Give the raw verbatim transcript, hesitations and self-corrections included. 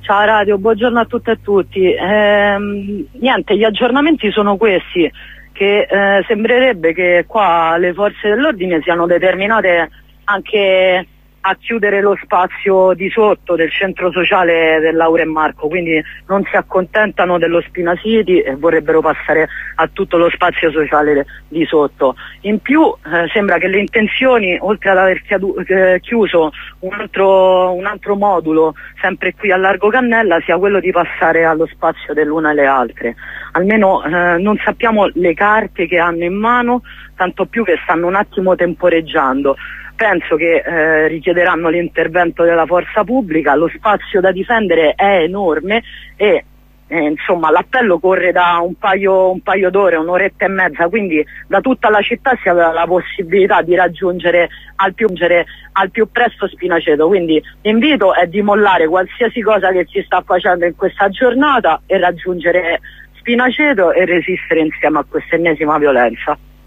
Ciao Radio, buongiorno a tutte e tutti. Ehm, niente, gli aggiornamenti sono questi, che eh, sembrerebbe che qua le forze dell'ordine siano determinate anche a chiudere lo spazio di sotto del centro sociale del Laura e Marco, quindi non si accontentano dello Spina City e vorrebbero passare a tutto lo spazio sociale di sotto. In più eh, sembra che le intenzioni, oltre ad aver eh, chiuso un altro, un altro modulo sempre qui a Largo Cannella, sia quello di passare allo spazio dell'una e le altre. Almeno eh, non sappiamo le carte che hanno in mano, tanto più che stanno un attimo temporeggiando. Penso che eh, richiederanno l'intervento della forza pubblica, lo spazio da difendere è enorme e eh, insomma l'appello corre da un paio, un paio d'ore, un'oretta e mezza, quindi da tutta la città si aveva la possibilità di raggiungere al più, al più presto Spinaceto, quindi l'invito è di mollare qualsiasi cosa che si sta facendo in questa giornata e raggiungere Spinaceto e resistere insieme a questa ennesima violenza.